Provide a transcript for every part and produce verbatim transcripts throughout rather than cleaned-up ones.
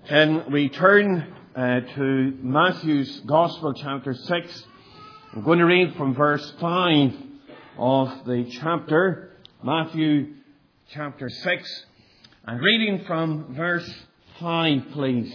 Can we turn uh, to Matthew's Gospel, chapter six. I'm going to read from verse five of the chapter, Matthew chapter six, and reading from verse five, please.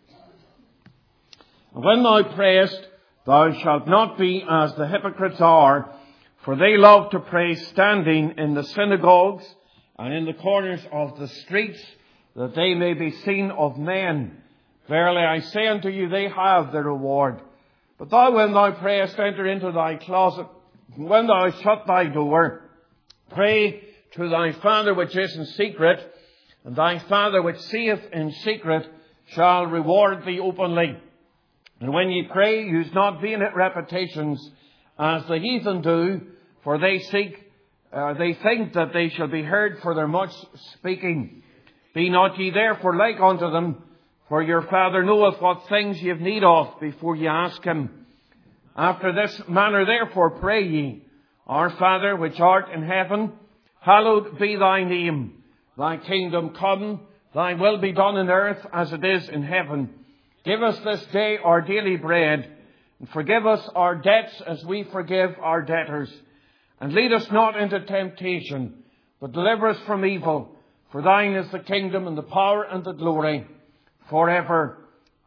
When thou prayest, thou shalt not be as the hypocrites are, for they love to pray standing in the synagogues and in the corners of the streets, that they may be seen of men. Verily I say unto you, they have their reward. But thou, when thou prayest, enter into thy closet, and when thou shut thy door, pray to thy Father which is in secret, and thy Father which seeth in secret shall reward thee openly. And when ye pray, use not vain repetitions, as the heathen do, for they seek, uh, they think that they shall be heard for their much speaking. Be not ye therefore like unto them, for your Father knoweth what things ye have need of before ye ask him. After this manner therefore pray ye, Our Father which art in heaven, hallowed be thy name. Thy kingdom come, thy will be done in earth as it is in heaven. Give us this day our daily bread, and forgive us our debts as we forgive our debtors. And lead us not into temptation, but deliver us from evil. For thine is the kingdom and the power and the glory forever.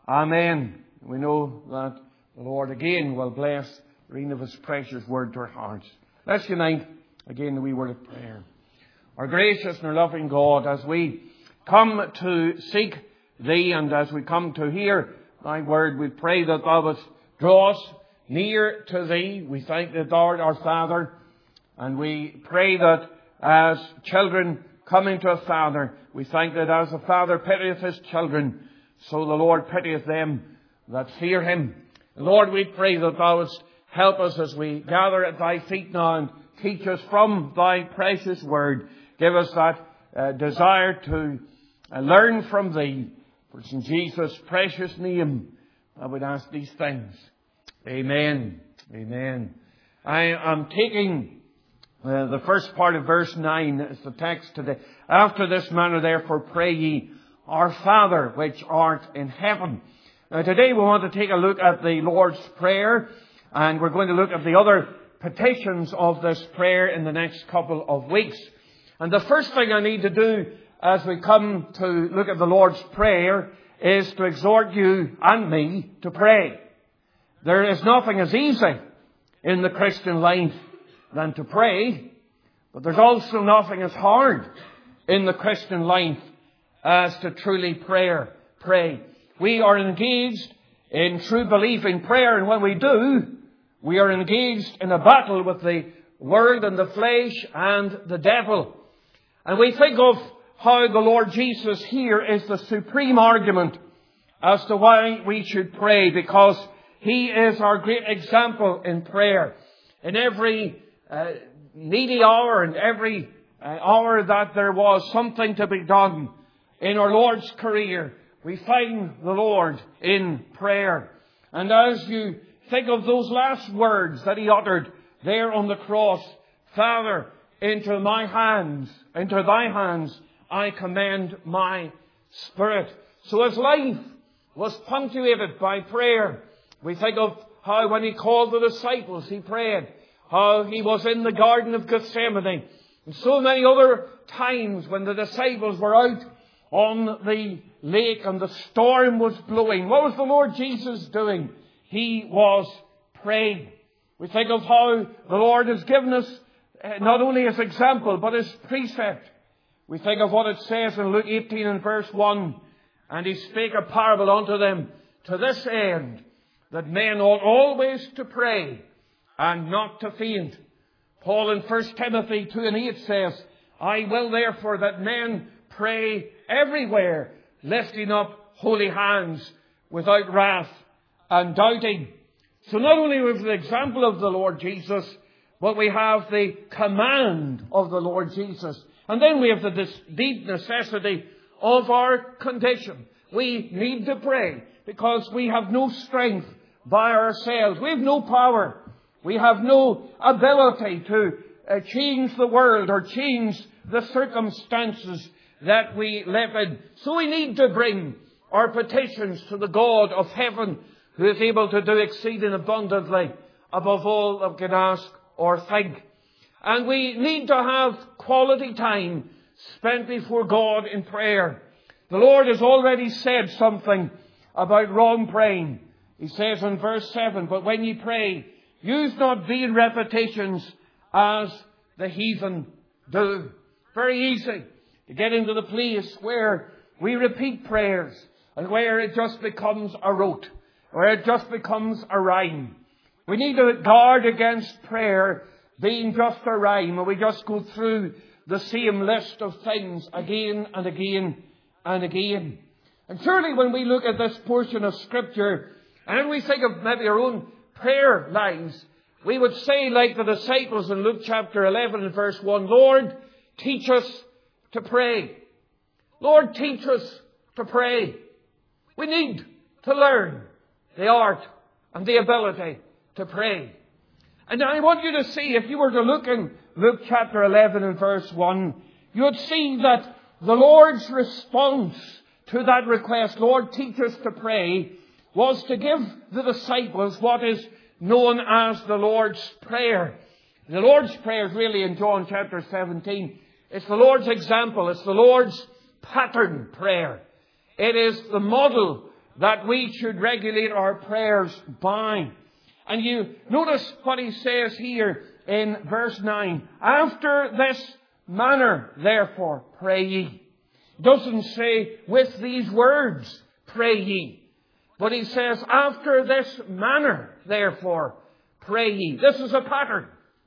Amen. We know that the Lord again will bless the reading of his precious word to our hearts. Let's unite again the wee word of prayer. Our gracious and our loving God, as we come to seek thee and as we come to hear thy word, we pray that thou wouldst draw us near to thee. We thank thee, thou art our Father, and we pray that as children coming to a father, we thank that as a father pitieth his children, so the Lord pitieth them that fear him. Lord, we pray that thou wouldst help us as we gather at thy feet now and teach us from thy precious word. Give us that uh, desire to uh, learn from thee. For it's in Jesus' precious name I would ask these things. Amen. Amen. I am taking Uh, the first part of verse nine is the text today. After this manner therefore pray ye, Our Father which art in heaven. Now today we want to take a look at the Lord's Prayer, and we're going to look at the other petitions of this prayer in the next couple of weeks. And the first thing I need to do as we come to look at the Lord's Prayer is to exhort you and me to pray. There is nothing as easy in the Christian life than to pray, but there's also nothing as hard in the Christian life as to truly prayer, pray. We are engaged in true belief in prayer, and when we do, we are engaged in a battle with the world and the flesh and the devil. And we think of how the Lord Jesus here is the supreme argument as to why we should pray, because he is our great example in prayer. In every Uh, needy hour and every uh, hour that there was something to be done in our Lord's career, we find the Lord in prayer. And as you think of those last words that he uttered there on the cross, Father, into my hands, into thy hands, I commend my spirit. So his life was punctuated by prayer. We think of how when he called the disciples, he prayed. How he was in the Garden of Gethsemane. And so many other times when the disciples were out on the lake and the storm was blowing. What was the Lord Jesus doing? He was praying. We think of how the Lord has given us not only his example, but his precept. We think of what it says in Luke eighteen and verse one. And he spake a parable unto them to this end, that men ought always to pray and not to faint. Paul in First Timothy two and eight says, I will therefore that men pray everywhere, lifting up holy hands without wrath and doubting. So not only have we the example of the Lord Jesus, but we have the command of the Lord Jesus. And then we have the deep necessity of our condition. We need to pray because we have no strength by ourselves. We have no power. We have no ability to uh, change the world or change the circumstances that we live in. So we need to bring our petitions to the God of heaven, who is able to do exceeding abundantly above all that we can ask or think. And we need to have quality time spent before God in prayer. The Lord has already said something about wrong praying. He says in verse seven, "But when ye pray, use not vain repetitions as the heathen do." Very easy to get into the place where we repeat prayers and where it just becomes a rote, where it just becomes a rhyme. We need to guard against prayer being just a rhyme, and we just go through the same list of things again and again and again. And surely when we look at this portion of Scripture, and we think of maybe our own prayer lives, we would say like the disciples in Luke chapter eleven and verse one, "Lord, teach us to pray." Lord, teach us to pray. We need to learn the art and the ability to pray. And I want you to see, if you were to look in Luke chapter eleven and verse one, you would see that the Lord's response to that request, "Lord, teach us to pray," was to give the disciples what is known as the Lord's Prayer. The Lord's Prayer is really in John chapter seventeen. It's the Lord's example. It's the Lord's pattern prayer. It is the model that we should regulate our prayers by. And you notice what he says here in verse nine. "After this manner, therefore, pray ye." It doesn't say, "with these words, pray ye." But he says, "After this manner, therefore, pray ye." This is a pattern.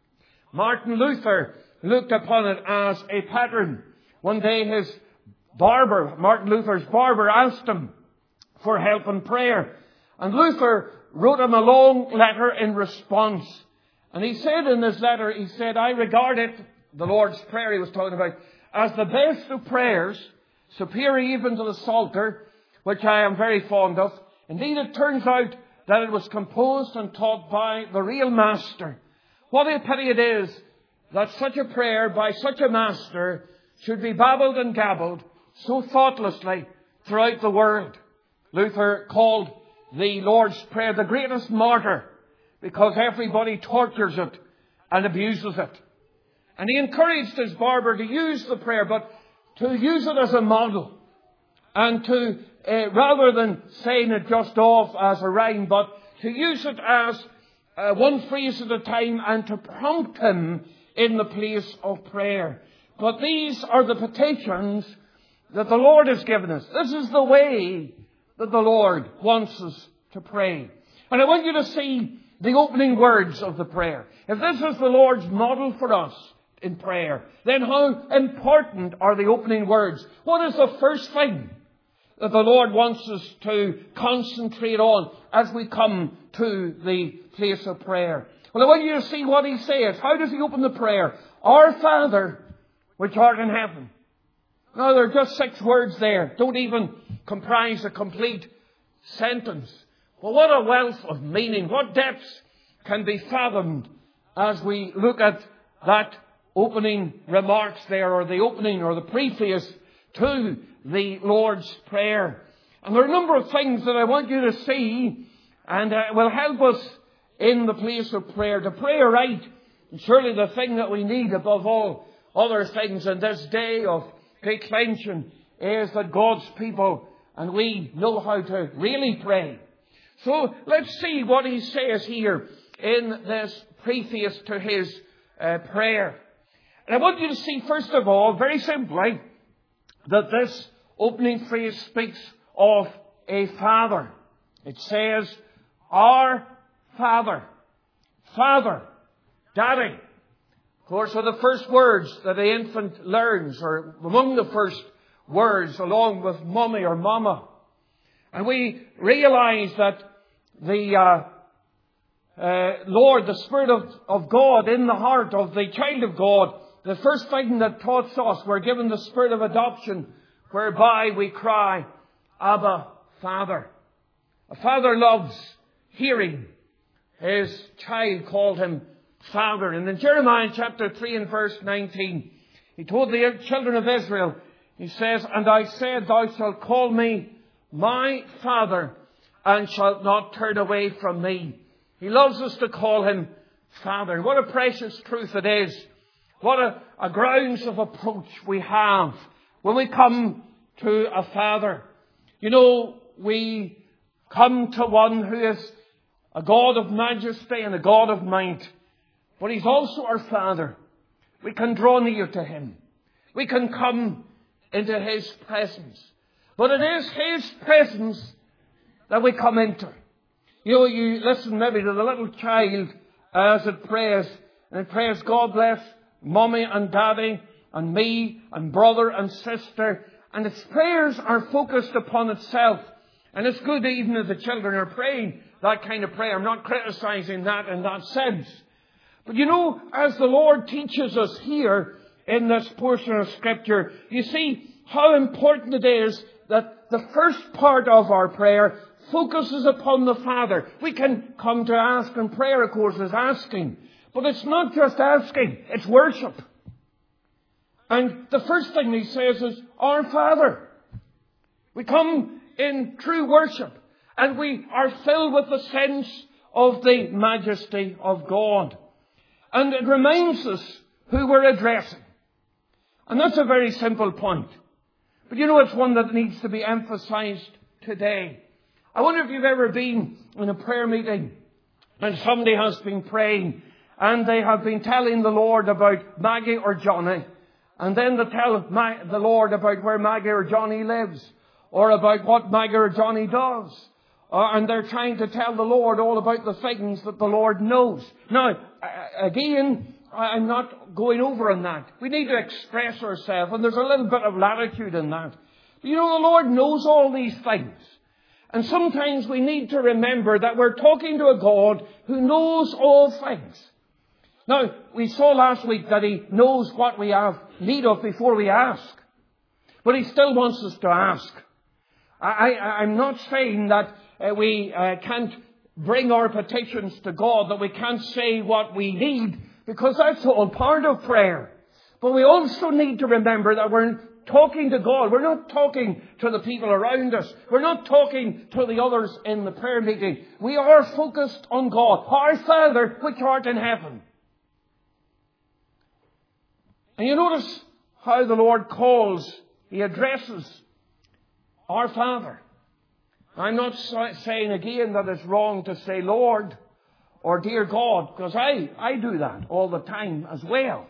Martin Luther looked upon it as a pattern. One day his barber, Martin Luther's barber, asked him for help in prayer. And Luther wrote him a long letter in response. And he said in this letter, he said, "I regard it," the Lord's Prayer he was talking about, "as the best of prayers, superior even to the Psalter, which I am very fond of. Indeed, it turns out that it was composed and taught by the real master. What a pity it is that such a prayer by such a master should be babbled and gabbled so thoughtlessly throughout the world." Luther called the Lord's Prayer the greatest martyr because everybody tortures it and abuses it. And he encouraged his barber to use the prayer, but to use it as a model, and to, uh, rather than saying it just off as a rhyme, but to use it as uh, one phrase at a time and to prompt him in the place of prayer. But these are the petitions that the Lord has given us. This is the way that the Lord wants us to pray. And I want you to see the opening words of the prayer. If this is the Lord's model for us in prayer, then how important are the opening words? What is the first thing that the Lord wants us to concentrate on as we come to the place of prayer? Well, I want you to see what he says. How does he open the prayer? "Our Father, which art in heaven." Now, there are just six words there. Don't even comprise a complete sentence. But what a wealth of meaning. What depths can be fathomed as we look at that opening remarks there, or the opening or the preface to the Lord's Prayer. And there are a number of things that I want you to see, and uh, will help us in the place of prayer to pray right. And surely the thing that we need above all other things in this day of declension is that God's people and we know how to really pray. So let's see what he says here in this preface to his uh, prayer. And I want you to see, first of all, very simply, that this opening phrase speaks of a father. It says, "Our Father." Father, Daddy. Of course, are the first words that the infant learns, or among the first words, along with mummy or mama. And we realize that the uh, uh, Lord, the Spirit of, of God in the heart of the child of God, the first thing that taught us, we're given the Spirit of adoption, whereby we cry, "Abba, Father." A father loves hearing his child call him Father. And in Jeremiah chapter three and verse nineteen, he told the children of Israel, he says, "And I said, thou shalt call me my Father, and shalt not turn away from me. He loves us to call him Father. What a precious truth it is. What a, a grounds of approach we have when we come to a Father. You know, we come to one who is a God of majesty and a God of might. But he's also our Father. We can draw near to him. We can come into his presence. But it is his presence that we come into. You know, you listen maybe to the little child as it prays. And it prays, God bless Mommy and Daddy and me and brother and sister. And its prayers are focused upon itself. And it's good even if the children are praying that kind of prayer. I'm not criticizing that in that sense. But you know, as the Lord teaches us here in this portion of Scripture, you see how important it is that the first part of our prayer focuses upon the Father. We can come to ask, and prayer, of course, is asking. But it's not just asking, it's worship. And the first thing he says is, our Father. We come in true worship, and we are filled with the sense of the majesty of God. And it reminds us who we're addressing. And that's a very simple point. But you know, it's one that needs to be emphasized today. I wonder if you've ever been in a prayer meeting and somebody has been praying and they have been telling the Lord about Maggie or Johnny. And then they tell the Lord about where Maggie or Johnny lives, or about what Maggie or Johnny does. Uh, and they're trying to tell the Lord all about the things that the Lord knows. Now, again, I'm not going over on that. We need to express ourselves, and there's a little bit of latitude in that. But you know, the Lord knows all these things. And sometimes we need to remember that we're talking to a God who knows all things. Now, we saw last week that he knows what we have need of before we ask. But he still wants us to ask. I, I, I'm not saying that uh, we uh, can't bring our petitions to God, that we can't say what we need, because that's all part of prayer. But we also need to remember that we're talking to God. We're not talking to the people around us. We're not talking to the others in the prayer meeting. We are focused on God. Our Father, which art in heaven. And you notice how the Lord calls, he addresses our Father. I'm not saying again that it's wrong to say Lord or dear God, because I, I do that all the time as well.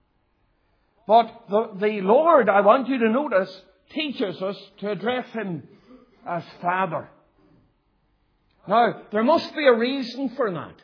But the, the Lord, I want you to notice, teaches us to address him as Father. Now, there must be a reason for that.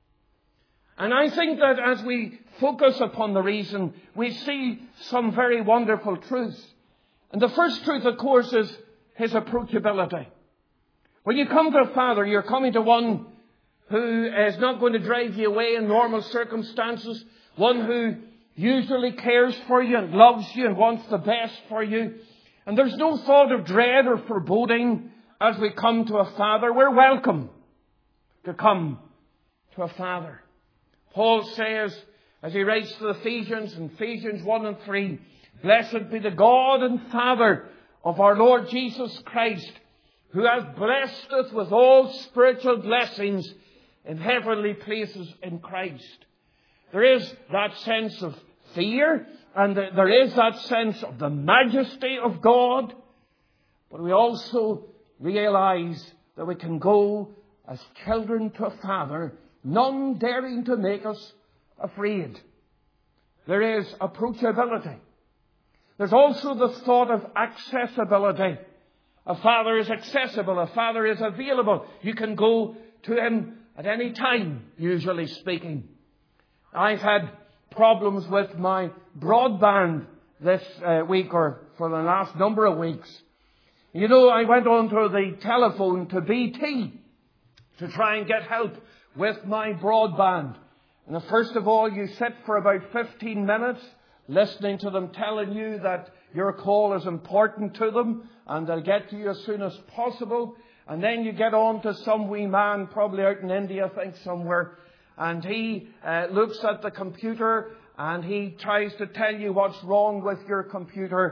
And I think that as we focus upon the reason, we see some very wonderful truths. And the first truth, of course, is his approachability. When you come to a Father, you're coming to one who is not going to drive you away in normal circumstances, one who usually cares for you and loves you and wants the best for you. And there's no thought of dread or foreboding as we come to a Father. We're welcome to come to a Father. Paul says, as he writes to the Ephesians, in Ephesians one and three, blessed be the God and Father of our Lord Jesus Christ, who has blessed us with all spiritual blessings in heavenly places in Christ. There is that sense of fear, and there is that sense of the majesty of God. But we also realize that we can go as children to a Father, none daring to make us afraid. There is approachability. There's also the thought of accessibility. A Father is accessible. A Father is available. You can go to him at any time, usually speaking. I've had problems with my broadband this uh, week, or for the last number of weeks. You know, I went onto the telephone to B T to try and get help with my broadband. And first of all, you sit for about fifteen minutes listening to them telling you that your call is important to them and they'll get to you as soon as possible. And then you get on to some wee man, probably out in India, I think somewhere, and he uh, looks at the computer and he tries to tell you what's wrong with your computer.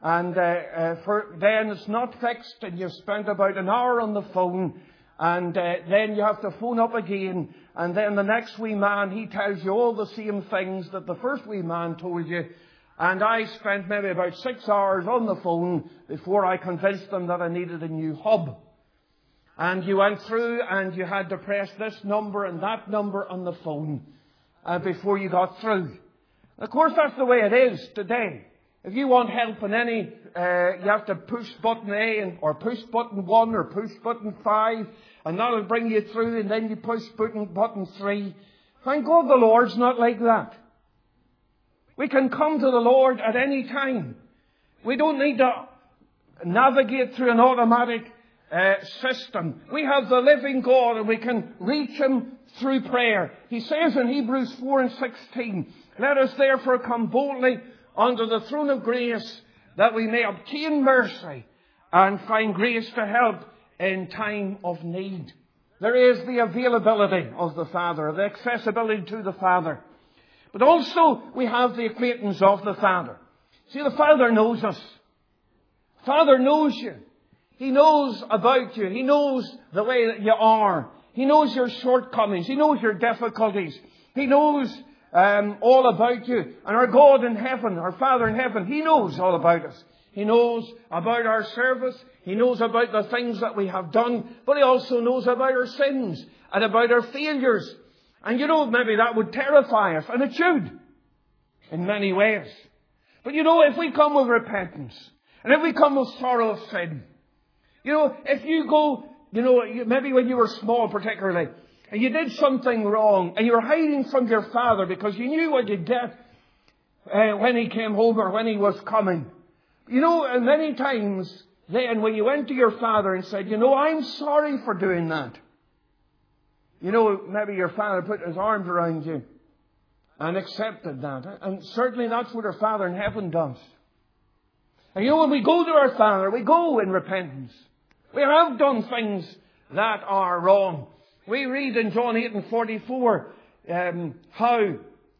And uh, uh, for then it's not fixed, and you've spent about an hour on the phone, and uh, then you have to phone up again, and then the next wee man, he tells you all the same things that the first wee man told you. And I spent maybe about six hours on the phone before I convinced them that I needed a new hub. And you went through and you had to press this number and that number on the phone uh, before you got through. Of course, that's the way it is today. If you want help in any, uh, you have to push button A and, or push button one or push button five, and that'll bring you through, and then you push button, button three. Thank God the Lord's not like that. We can come to the Lord at any time. We don't need to navigate through an automatic uh, system. We have the living God, and we can reach Him through prayer. He says in Hebrews four and sixteen, "Let us therefore come boldly unto the throne of grace, that we may obtain mercy and find grace to help in time of need." There is the availability of the Father, the accessibility to the Father. But also we have the acquaintance of the Father. See, the Father knows us. Father knows you. He knows about you. He knows the way that you are. He knows your shortcomings. He knows your difficulties. He knows um, all about you. And our God in heaven, our Father in heaven, He knows all about us. He knows about our service. He knows about the things that we have done. But He also knows about our sins and about our failures. And you know, maybe that would terrify us. And it should. In many ways. But you know, if we come with repentance. And if we come with sorrow of sin. You know, if you go, you know, maybe when you were small particularly. And you did something wrong. And you were hiding from your father because you knew what you'd get uh, when he came home or when he was coming. You know, and many times then when you went to your father and said, you know, I'm sorry for doing that. You know, maybe your father put his arms around you and accepted that. And certainly that's what our Father in heaven does. And you know, when we go to our Father, we go in repentance. We have done things that are wrong. We read in John eight and forty-four um, how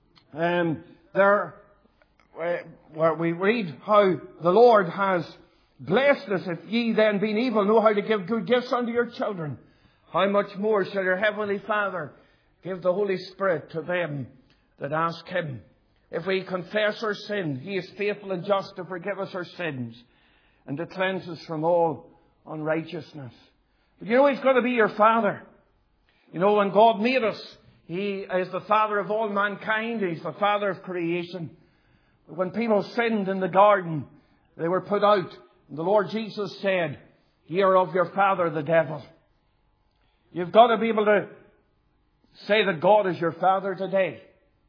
um, there, uh, where we read how the Lord has blessed us. If ye then being evil know how to give good gifts unto your children, how much more shall your heavenly Father give the Holy Spirit to them that ask Him? If we confess our sin, He is faithful and just to forgive us our sins and to cleanse us from all unrighteousness. But you know, He's got to be your Father. You know, when God made us, He is the Father of all mankind. He's the Father of creation. But when people sinned in the garden, they were put out. And the Lord Jesus said, "Ye are of your father the devil." You've got to be able to say that God is your Father today.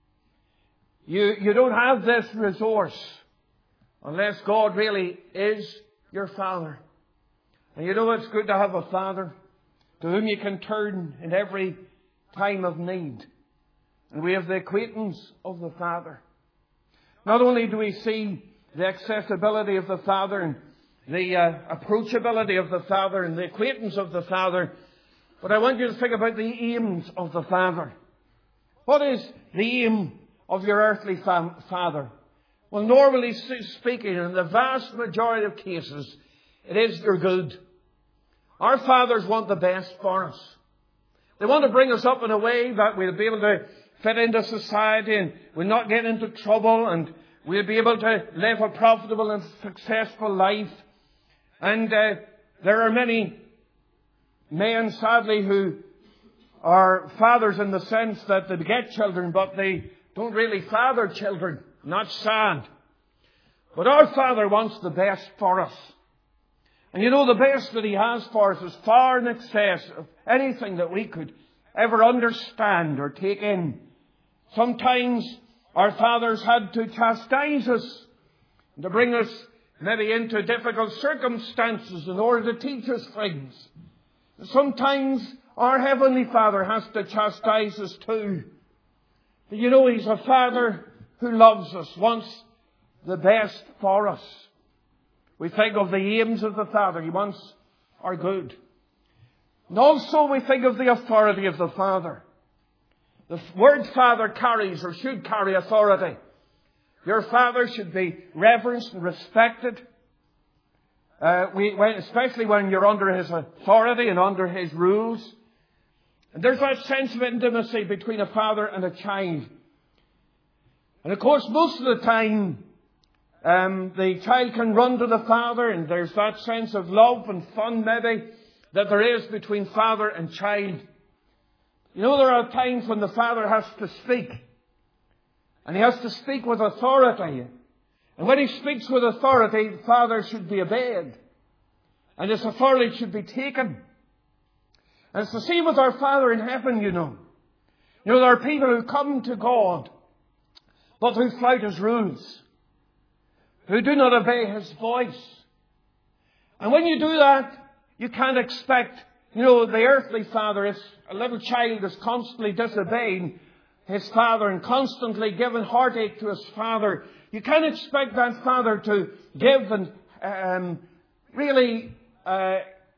You, you don't have this resource unless God really is your Father. And you know it's good to have a Father to whom you can turn in every time of need. And we have the acquaintance of the Father. Not only do we see the accessibility of the Father and the uh, approachability of the Father and the acquaintance of the Father, but I want you to think about the aims of the Father. What is the aim of your earthly fam- father? Well, normally speaking, in the vast majority of cases, it is their good. Our fathers want the best for us. They want to bring us up in a way that we'll be able to fit into society and we'll not get into trouble and we'll be able to live a profitable and successful life. And uh, there are many men, sadly, who are fathers in the sense that they get children, but they don't really father children. Not sad. But our Father wants the best for us. And you know, the best that He has for us is far in excess of anything that we could ever understand or take in. Sometimes our fathers had to chastise us, to bring us maybe into difficult circumstances in order to teach us things. Sometimes our Heavenly Father has to chastise us too. But you know, He's a Father who loves us, wants the best for us. We think of the aims of the Father. He wants our good. And also we think of the authority of the Father. The word Father carries or should carry authority. Your father should be reverenced and respected. Uh, we, when, especially when you're under his authority and under his rules. And there's that sense of intimacy between a father and a child. And of course, most of the time, um, the child can run to the father, and there's that sense of love and fun, maybe, that there is between father and child. You know, there are times when the father has to speak. And he has to speak with authority. And when he speaks with authority, the father should be obeyed. And his authority should be taken. And it's the same with our Father in heaven, you know. You know, there are people who come to God, but who flout His rules, who do not obey His voice. And when you do that, you can't expect, you know, the earthly father, if a little child is constantly disobeying his father and constantly giving heartache to his father, you can't expect that father to give and um, really uh,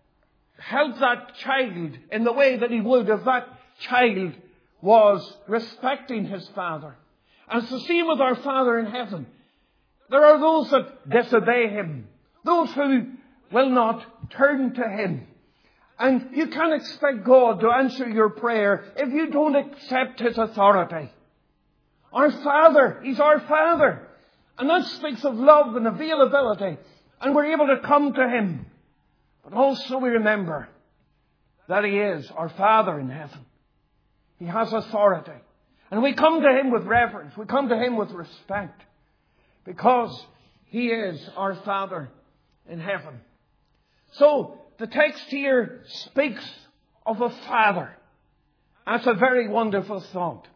help that child in the way that he would if that child was respecting his father. And it's the same with our Father in heaven. There are those that disobey Him, those who will not turn to Him. And you can't expect God to answer your prayer if you don't accept His authority. Our Father, He's our Father. And that speaks of love and availability. And we're able to come to Him. But also we remember that He is our Father in heaven. He has authority. And we come to Him with reverence. We come to Him with respect. Because He is our Father in heaven. So, the text here speaks of a father. That's a very wonderful thought.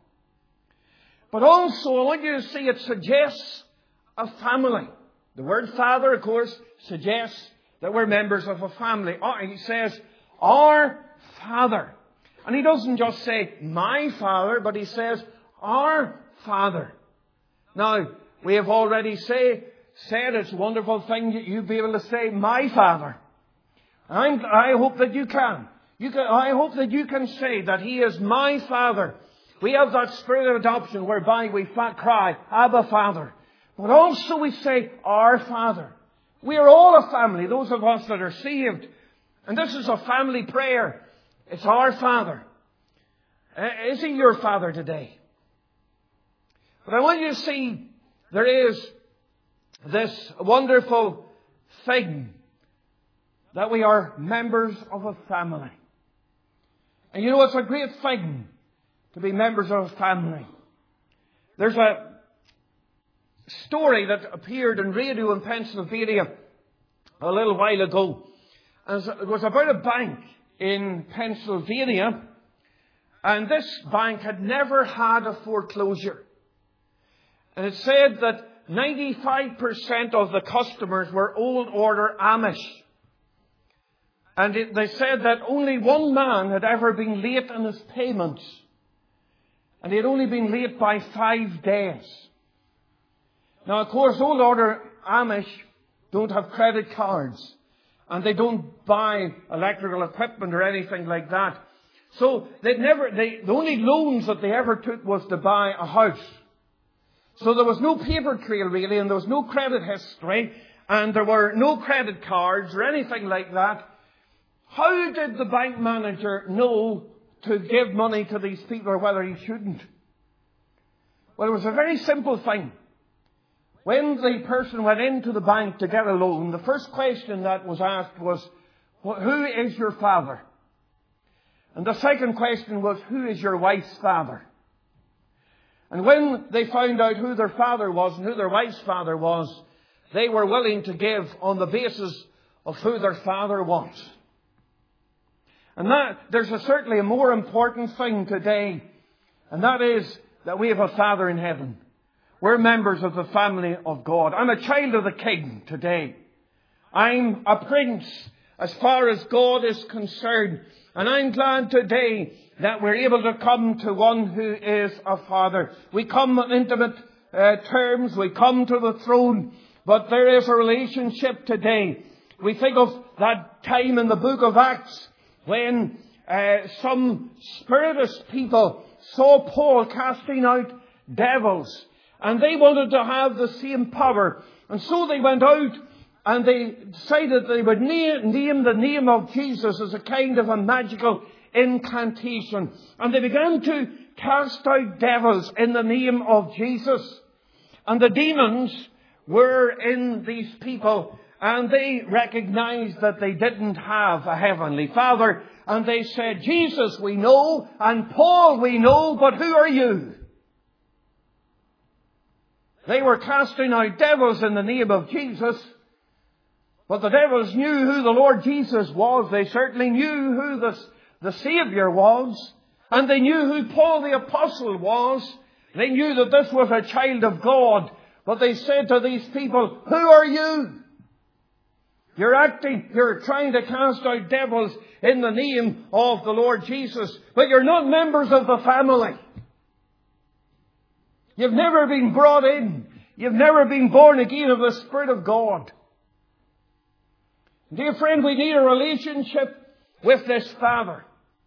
But also, I want you to see it suggests a family. The word father, of course, suggests that we're members of a family. He says, our Father. And he doesn't just say, my Father, but he says, our Father. Now, we have already say, said it's a wonderful thing that you be able to say, my Father. I'm, I hope that you can. You can. I hope that you can say that He is my Father. We have that spirit of adoption whereby we cry, Abba, Father. But also we say, our Father. We are all a family, those of us that are saved. And this is a family prayer. It's our Father. Uh, is He your Father today? But I want you to see there is this wonderful thing that we are members of a family. And you know, it's a great thing to be members of a family. There's a story that appeared in radio in Pennsylvania a little while ago. And it was about a bank in Pennsylvania. And this bank had never had a foreclosure. And it said that ninety-five percent of the customers were old order Amish. And it, they said that only one man had ever been late in his payments. And he had only been late by five days. Now, of course, old order Amish don't have credit cards. And they don't buy electrical equipment or anything like that. So they'd never, they, the only loans that they ever took was to buy a house. So there was no paper trail really, and there was no credit history, and there were no credit cards or anything like that. How did the bank manager know to give money to these people or whether he shouldn't? Well, it was a very simple thing. When the person went into the bank to get a loan, the first question that was asked was, well, who is your father? And the second question was, who is your wife's father? And when they found out who their father was and who their wife's father was, they were willing to give on the basis of who their father was. And that, there's a, certainly a more important thing today, and that is that we have a Father in heaven. We're members of the family of God. I'm a child of the King today. I'm a prince as far as God is concerned. And I'm glad today that we're able to come to one who is a Father. We come on intimate uh, terms. We come to the throne. But there is a relationship today. We think of that time in the book of Acts when uh, some Spiritist people saw Paul casting out devils. And they wanted to have the same power. And so they went out And they decided they would name, name the name of Jesus as a kind of a magical incantation. And they began to cast out devils in the name of Jesus. And the demons were in these people, and they recognized that they didn't have a heavenly Father. And they said, Jesus we know, and Paul we know, but who are you? They were casting out devils in the name of Jesus. But the devils knew who the Lord Jesus was. They certainly knew who the, the Savior was. And they knew who Paul the Apostle was. They knew that this was a child of God. But they said to these people, who are you? You're acting, you're trying to cast out devils in the name of the Lord Jesus. But you're not members of the family. You've never been brought in. You've never been born again of the Spirit of God. Dear friend, we need a relationship with this Father.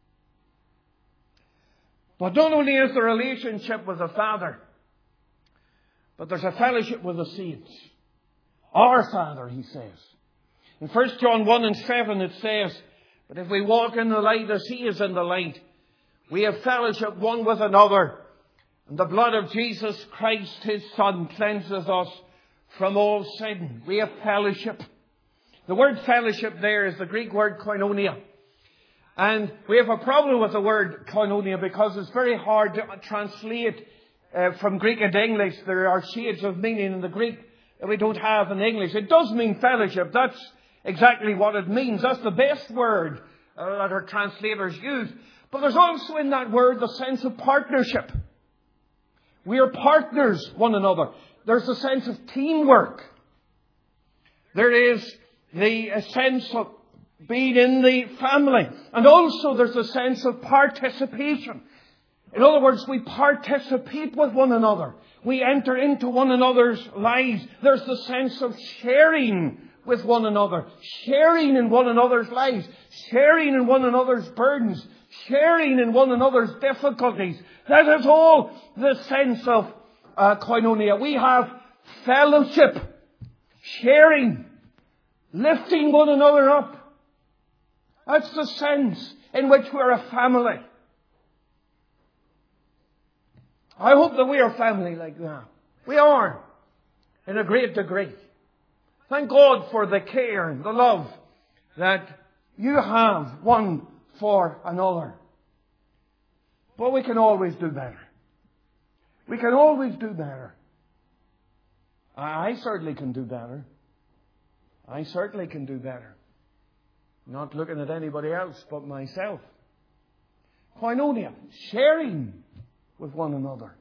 But not only is there a relationship with the Father, but there's a fellowship with the saints. Our Father, he says. In First John one and seven it says, but if we walk in the light as he is in the light, we have fellowship one with another. And the blood of Jesus Christ, his Son, cleanses us from all sin. We have fellowship. The word fellowship there is the Greek word koinonia. And we have a problem with the word koinonia because it's very hard to translate uh, from Greek into English. There are shades of meaning in the Greek that we don't have in English. It does mean fellowship. That's exactly what it means. That's the best word uh, that our translators use. But there's also in that word the sense of partnership. We are partners one another. There's a sense of teamwork. There is the sense of being in the family. And also there's a sense of participation. In other words, we participate with one another. We enter into one another's lives. There's the sense of sharing with one another. Sharing in one another's lives. Sharing in one another's burdens. Sharing in one another's difficulties. That is all the sense of uh, koinonia. We have fellowship. Sharing. Lifting one another up. That's the sense in which we're a family. I hope that we are family like that. We are, in a great degree. Thank God for the care and the love that you have one for another. But we can always do better. We can always do better. I certainly can do better. I certainly can do better. Not looking at anybody else but myself. Koinonia, sharing with one another.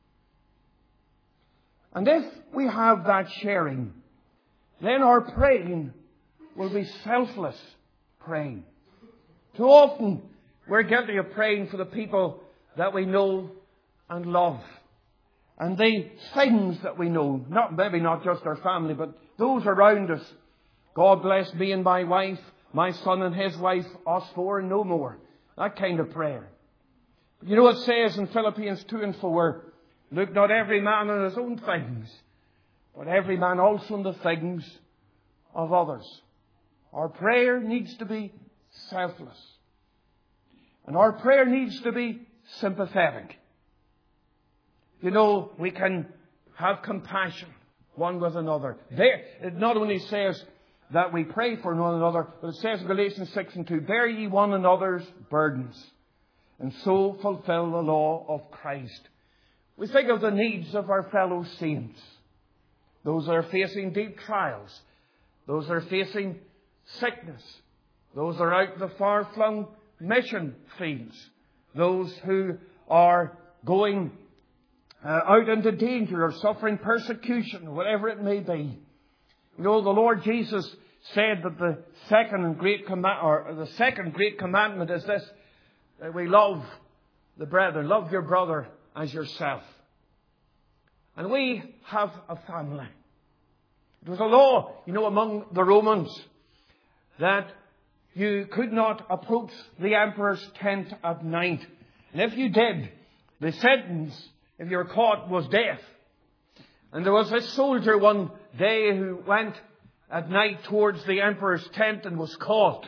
And if we have that sharing, then our praying will be selfless praying. Too often we're guilty of praying for the people that we know and love. And the things that we know, not maybe not just our family, but those around us. God bless me and my wife, my son and his wife, us four and no more. That kind of prayer. But you know what it says in Philippians two and four? Look not every man on his own things, but every man also on the things of others. Our prayer needs to be selfless. And our prayer needs to be sympathetic. You know, we can have compassion one with another. There, it not only says that we pray for one another, but it says in Galatians six and two, bear ye one another's burdens, and so fulfill the law of Christ. We think of the needs of our fellow saints. Those that are facing deep trials. Those that are facing sickness. Those that are out in the far-flung mission fields. Those who are going uh, out into danger or suffering persecution, whatever it may be. You know, the Lord Jesus said that the second and great command, or the second great commandment is this, that we love the brethren, love your brother as yourself. And we have a family. It was a law, you know, among the Romans that you could not approach the emperor's tent at night. And if you did, the sentence, if you were caught, was death. And there was this soldier one day who went at night towards the emperor's tent and was caught.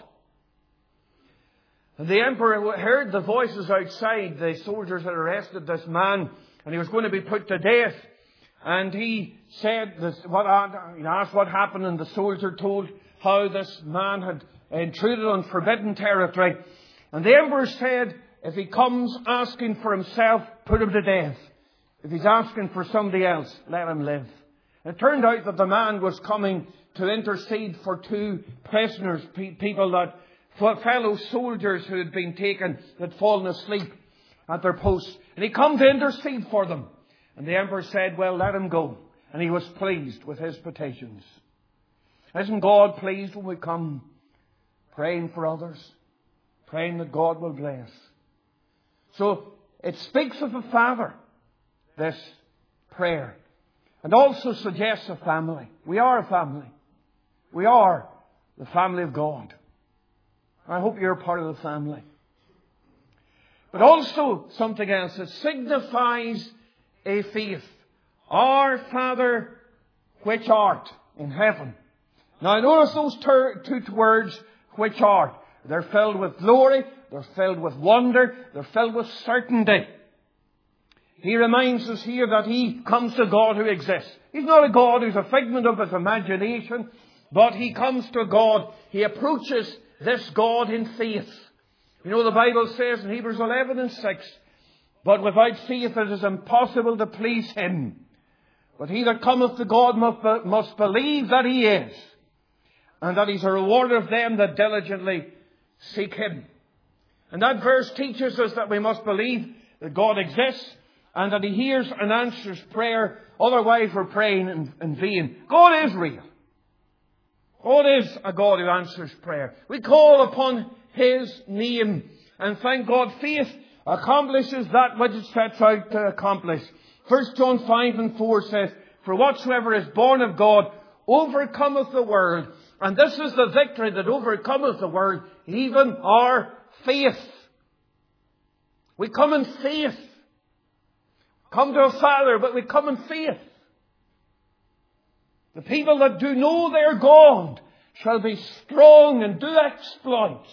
And the emperor heard the voices outside. The soldiers had arrested this man and he was going to be put to death. And he said, this, what, he asked what happened, and the soldier told how this man had intruded on forbidden territory. And the emperor said, if he comes asking for himself, put him to death. If he's asking for somebody else, let him live. It turned out that the man was coming to intercede for two prisoners, people that, fellow soldiers who had been taken, had fallen asleep at their posts. And he come to intercede for them. And the emperor said, well, let him go. And he was pleased with his petitions. Isn't God pleased when we come praying for others? Praying that God will bless. So it speaks of a father, this prayer. And also suggests a family. We are a family. We are the family of God. I hope you're part of the family. But also something else. It signifies a faith. Our Father which art in heaven. Now notice those ter- two words, which art. They're filled with glory. They're filled with wonder. They're filled with certainty. He reminds us here that He comes to God who exists. He's not a God who's a figment of His imagination, but He comes to God. He approaches this God in faith. You know, the Bible says in Hebrews eleven and six, but without faith it is impossible to please Him. But he that cometh to God must, must believe that He is, and that He's a rewarder of them that diligently seek Him. And that verse teaches us that we must believe that God exists, and that He hears and answers prayer. Otherwise we're praying in, in vain. God is real. God is a God who answers prayer. We call upon His name, and thank God faith accomplishes that which it sets out to accomplish. First John five and four says, for whatsoever is born of God overcometh the world. And this is the victory that overcometh the world, even our faith. We come in faith. Come to a Father, but we come in faith. The people that do know their God shall be strong and do exploits.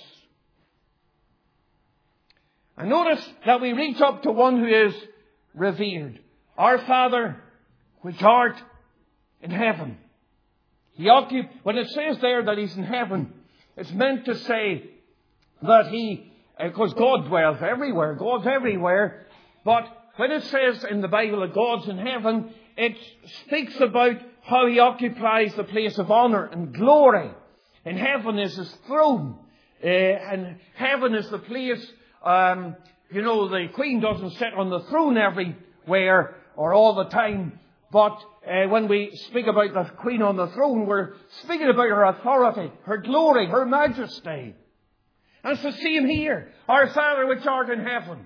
And notice that we reach up to one who is revered. Our Father, which art in heaven. He occup- when it says there that He's in heaven, it's meant to say that He, because God dwells everywhere, God's everywhere, but when it says in the Bible that God's in heaven, it speaks about how He occupies the place of honor and glory. In heaven is His throne. Uh, and heaven is the place, um, you know, the Queen doesn't sit on the throne everywhere or all the time. But uh, when we speak about the Queen on the throne, we're speaking about her authority, her glory, her majesty. And it's the same here. Our Father which art in heaven.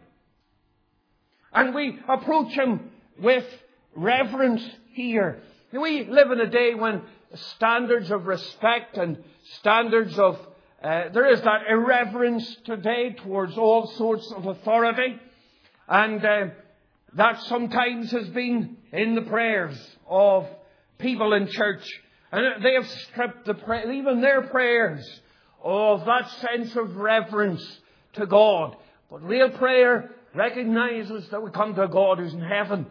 And we approach Him with reverence here. We live in a day when standards of respect and standards of... Uh, there is that irreverence today towards all sorts of authority. And uh, that sometimes has been in the prayers of people in church. And they have stripped the pra- even their prayers of that sense of reverence to God. But real prayer recognizes that we come to a God who's in heaven.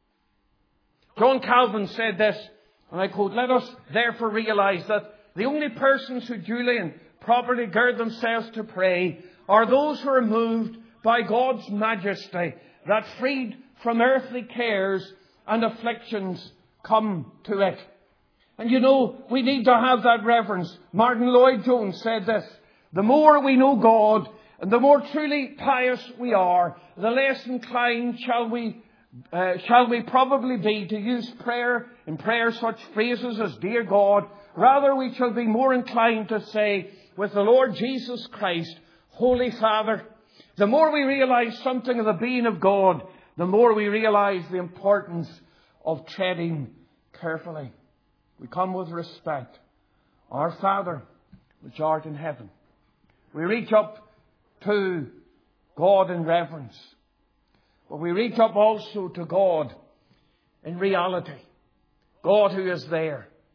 John Calvin said this, and I quote, let us therefore realize that the only persons who duly and properly gird themselves to pray are those who are moved by God's majesty, that freed from earthly cares and afflictions come to it. And you know, we need to have that reverence. Martin Lloyd-Jones said this, the more we know God and the more truly pious we are, the less inclined shall we uh, shall we probably be to use prayer in prayer such phrases as dear God. Rather we shall be more inclined to say with the Lord Jesus Christ, Holy Father. The more we realize something of the being of God, the more we realize the importance of treading carefully. We come with respect. Our Father, which art in heaven. We reach up to God in reverence. But we reach up also to God in reality. God who is there.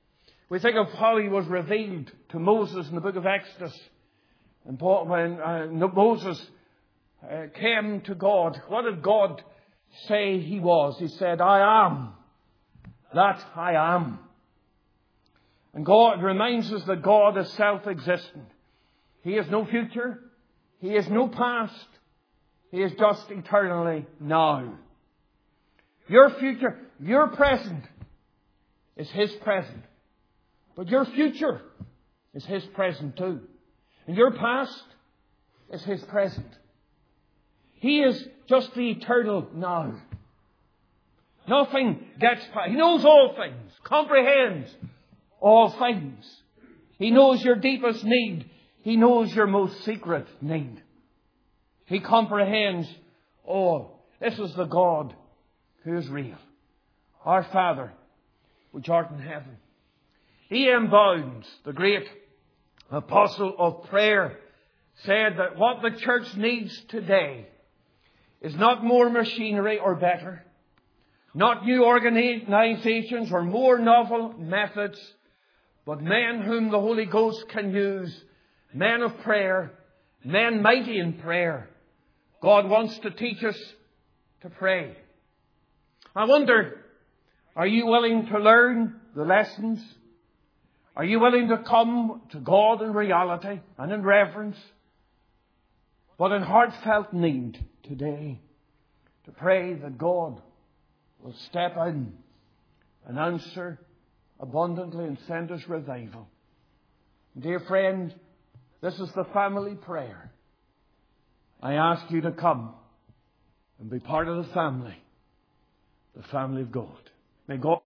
We think of how he was revealed to Moses in the book of Exodus. And Paul, when uh, Moses uh, came to God, what did God say he was? He said, I am that I am. And God reminds us that God is self-existent. He has no future. He has no past. He is just eternally now. Your future, your present is His present. But your future is His present too. And your past is His present. He is just the eternal now. Nothing gets past. He knows all things, comprehends all things. He knows your deepest need. He knows your most secret need. He comprehends all. This is the God who is real. Our Father, which art in heaven. E M Bounds, the great apostle of prayer, said that what the church needs today is not more machinery or better, not new organizations or more novel methods, but men whom the Holy Ghost can use, men of prayer, men mighty in prayer. God wants to teach us to pray. I wonder, are you willing to learn the lessons? Are you willing to come to God in reality and in reverence, but in heartfelt need today to pray that God will step in and answer abundantly and send us revival? Dear friend, this is the family prayer. I ask you to come and be part of the family, the family of God. May God